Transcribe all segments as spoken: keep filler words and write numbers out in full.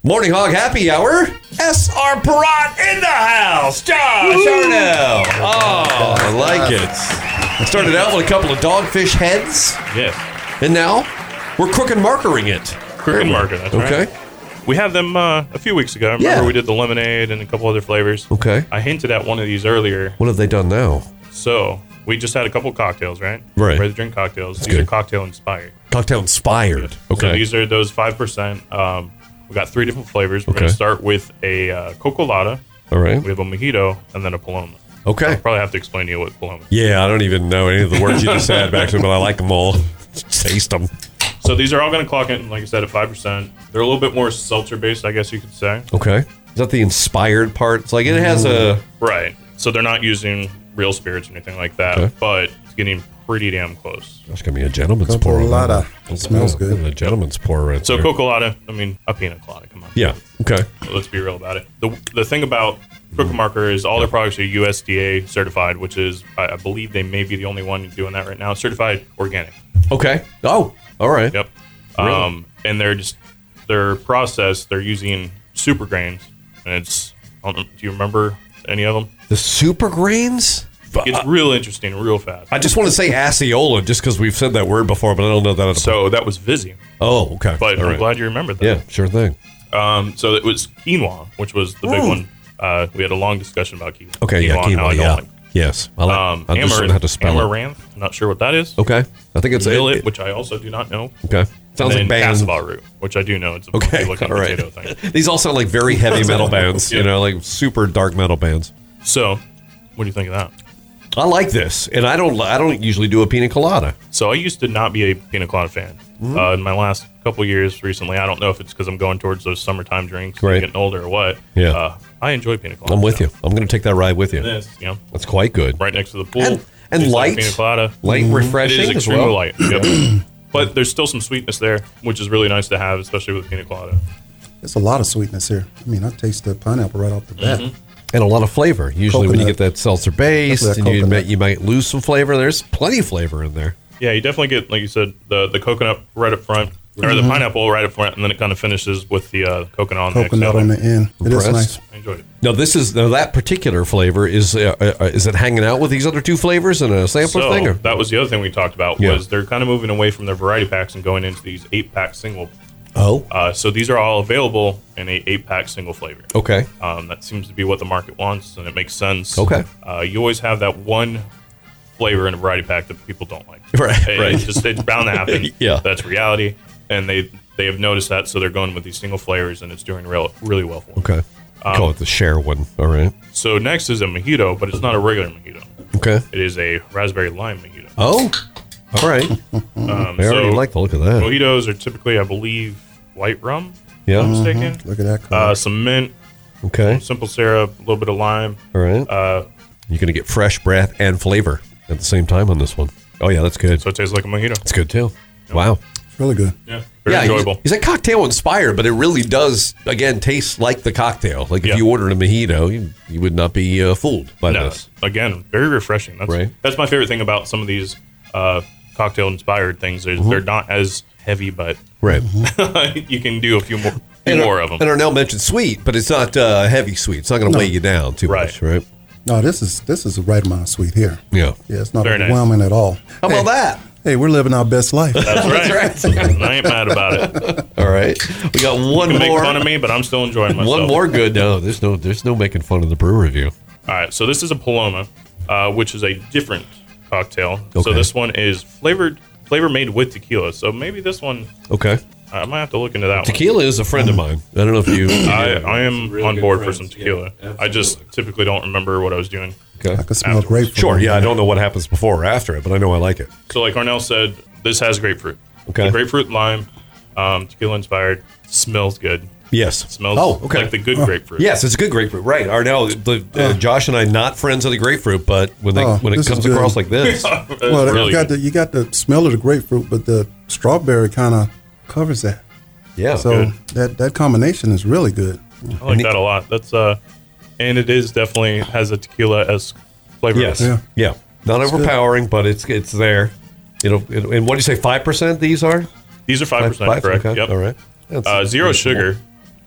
Morning Hog Happy Hour. S R Perrott in the house. Josh Arnell. Oh, I like it. I started out with a couple of dogfish heads. Yes. And now we're crook and markering it. Crook and marker, that's right. Okay. We had them uh, a few weeks ago. I remember Yeah. we did the lemonade and a couple other flavors. Okay. I hinted at one of these earlier. What have they done now? So we just had a couple cocktails, right? Right. Ready to drink cocktails. That's these good. are cocktail inspired. Cocktail inspired. Okay. So these are those five percent. Um, we got three different flavors. We're Okay. going to start with a uh, Cocolata. All right. We have a mojito and then a Paloma. Okay. I'll probably have to explain to you what Paloma is. Yeah, I don't even know any of the words you just said, actually, but I like them all. Taste them. So these are all going to clock in, like I said, at five percent. They're a little bit more seltzer-based, I guess you could say. Okay. Is that the inspired part? It's like it has a... Right. So they're not using real spirits or anything like that, Okay. but it's getting pretty damn close. That's going to be a gentleman's pour. on that. Cocolata. It smells good. A gentleman's pour right So there. Cocolata, I mean, a pina colada, come on. Yeah. Okay. Let's be real about it. The the thing about Crook and Marker is all their products are U S D A certified, which is, I, I believe they may be the only one doing that right now, certified organic. Okay. Oh, all right. Yep. Really? Um, and they're just, their process, they're using super grains, and it's, I don't know, do you remember any of them? The super grains? It's real interesting, real fast. I just want to say Osceola just because we've said that word before, but I don't know that. So that was Vizzy, oh, okay. but All I'm right. glad you remembered that. Yeah, sure thing. Um, so it was quinoa, which was the big Ooh. one. Uh, we had a long discussion about quinoa. Okay, yeah, and how quinoa, I don't yeah. like. Yes. I like, Um, I just don't know how to spell it. amaranth. I'm not sure what that is. Okay. I think it's... Millet, it- which I also do not know. okay. Sounds and like then bands. cassava root, which I do know. It's a Okay, funky looking all right. potato thing. These all sound like very heavy metal bands, you Yeah. know, like super dark metal bands. So, what do you think of that? I like this, and I don't I don't usually do a pina colada. So I used to not be a pina colada fan. Mm-hmm. Uh, in my last couple years recently, I don't know if it's because I'm going towards those summertime drinks, Right. and getting older or what. Yeah. Uh, I enjoy pina colada. I'm with you. I'm going to take that ride with you. This, you know, That's quite good. right next to the pool. And- and tastes like light. pina colada. Light, It refreshing is as extremely well. light. Yep. But there's still some sweetness there, which is really nice to have, especially with pina colada. There's a lot of sweetness here. I mean, I taste the pineapple right off the bat. Mm-hmm. And a lot of flavor. Usually when you Coconut. get that seltzer based, Definitely and that you coconut. might, you might lose some flavor. There's plenty of flavor in there. Yeah, you definitely get, like you said, the, the coconut right up front, or Mm-hmm. the pineapple right up front, and then it kind of finishes with the uh, coconut on Coconut the on exhale. the end. It is Impressed. nice. I enjoyed it. Now this is now that particular flavor is uh, uh, is it hanging out with these other two flavors in a sampler So thing? Or? that was the other thing we talked about Yeah. was they're kind of moving away from their variety packs and going into these eight pack single. Oh, Uh, so these are all available in a eight pack single flavor. okay. Um, that seems to be what the market wants, and it makes sense. Okay. Uh, you always have that one flavor in a variety pack that people don't like. Right, It- right. It's just it's bound to happen. Yeah. That's reality, and they they have noticed that, so they're going with these single flavors, and it's doing real really well for them. Okay. Um, Call it the share one. All right. So next is a mojito, but it's not a regular mojito. Okay. It is a raspberry lime mojito. Oh, all right. Um, I already so like the look of that. mojitos are typically, I believe, white rum. Yeah. If I'm not mistaken. Look at that color. Uh, some mint, Okay. simple syrup, a little bit of lime. All right. Uh, You're going to get fresh breath and flavor at the same time on this one. Oh, yeah, that's good. so it tastes like a mojito. It's good, too. Wow. it's really good. Yeah, very yeah, enjoyable. He's, he's a cocktail inspired, but it really does, again, taste like the cocktail. Like if Yeah. you ordered a mojito, you, you would not be uh, fooled by No, this. again, very refreshing. That's, Right. that's my favorite thing about some of these uh, cocktail inspired things. Is they're not as heavy, but Right. you can do a few more, few And, more of them. and Arnell mentioned sweet, but it's not uh, heavy sweet. It's not going to weigh you down too Right. much, right? No, this is this is the right amount of sweet here. Yeah. Yeah, it's not Very nice. overwhelming at all. How about that? Hey, we're living our best life. That's right. That's right. And I ain't mad about it. All right. We got one You can make more. fun of me, but I'm still enjoying myself. One more good. No, there's no there's no making fun of the brew review. All right, so this is a Paloma, uh, which is a different cocktail. So Okay. this one is flavored, flavor made with tequila. So maybe this one, Okay. I might have to look into that Tequila is a friend of mine. I don't know if you. one. I, I am Really on good board for friends, some tequila. yeah, I just typically don't remember what I was doing. Okay. I can smell Afterwards. grapefruit. Sure. Yeah, I don't know what happens before or after it, but I know I like it. So like Arnell said, this has grapefruit. Okay. The grapefruit lime, um, tequila inspired. Smells good. Yes. Smells Oh, okay. like the good grapefruit. Yes, it's a good grapefruit. Right. Arnell, the, uh, Josh and I not friends of the grapefruit, but when they Oh, when it this comes is good. across like this, Well, really you got good. the you got the smell of the grapefruit, but the strawberry kind of covers that. yeah. So good. that that combination is really good. I like that a lot. That's uh, and it is definitely has a tequila-esque flavor. yes. Yeah. Yeah. Not overpowering, but it's it's there. It'll, it, and what do you say? Five percent. These are These are five percent, correct? Okay. Yep. All right. That's- Uh, zero that's sugar.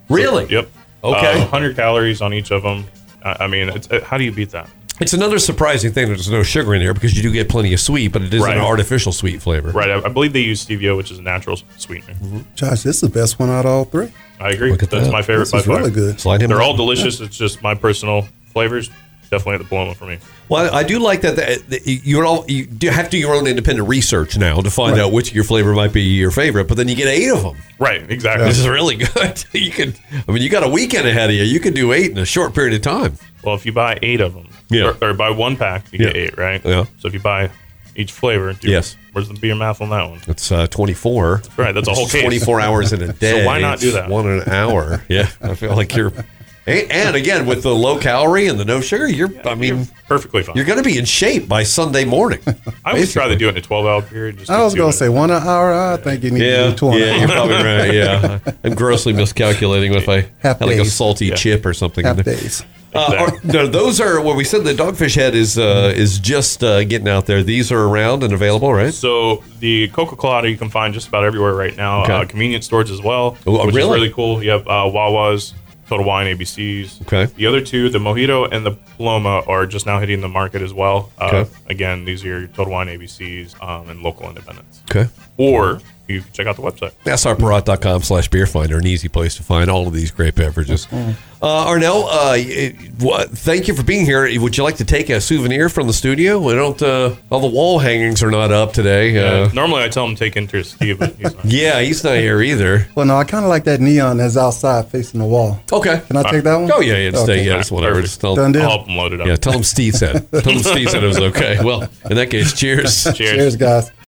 Really? Yep. Okay. Uh, one hundred calories on each of them. I, I mean, it's, it, how do you beat that? It's another surprising thing that there's no sugar in here because you do get plenty of sweet, but it is Right. an artificial sweet flavor. Right. I, I believe they use stevia, which is a natural sweetener. Josh, this is the best one out of all three. I agree. Look at That's that. my favorite This by is far. really good. Slide him They're in. all delicious. It's just my personal flavors. Definitely the Paloma for me. Well, I do like that, that that you're all you do have to do your own independent research now to find Right. out which of your flavor might be your favorite, but then you get eight of them. Right. Exactly. This is really good. You can, I mean, you got a weekend ahead of you. You can do eight in a short period of time. Well, if you buy eight of them, Yeah. or, or buy one pack, you get Yeah. eight, right? Yeah. So if you buy each flavor, do, Yes. Where's the beer math on that one? It's uh, twenty-four. Right. That's a whole case. twenty-four hours in a day. why not do It's that? One an hour. Yeah, I feel like you're. And, and again, with the low calorie and the no sugar, you're. I mean, You're perfectly fine. you're going to be in shape by Sunday morning. I always try to do it in a twelve-hour period. Just I was see going what to say one an hour. I think you need to Yeah, do twenty. yeah, you're probably right. Yeah, I'm grossly miscalculating if I Half had like a days. salty Yeah. chip or something. in Half there. days. Uh, Exactly. are- no, those are what we said. The Dogfish Head is uh, is just uh, getting out there. These are around and available, right? So the Coca Colada you can find just about everywhere right now. Okay. Uh, convenience stores as well, Oh, which really? is really cool. You have uh, Wawa's, Total Wine, A B C's. Okay. The other two, the Mojito and the Paloma, are just now hitting the market as well. Uh, Okay. Again, these are your Total Wine, A B C's, um, and local independents. Okay. Or you can check out the website. S R Parat dot com slash beer finder, an easy place to find all of these great beverages. Uh, Arnell, uh, it- what, thank you for being here. Would you like to take a souvenir from the studio? We don't. Uh, all the wall hangings are not up today. Uh, Uh, normally, I tell them take interest, Steve, but he's not. yeah, he's not here either. Well, no, I kind of like that neon that's outside facing the wall. Okay. Can I take that one? Oh yeah, yeah, just stay. Okay. Yeah, just whatever. Perfect. Just tell, Done deal. I'll help them load it up. yeah, tell him Steve said. Tell him Steve said it was okay. Well, in that case, cheers. Cheers. Cheers, guys.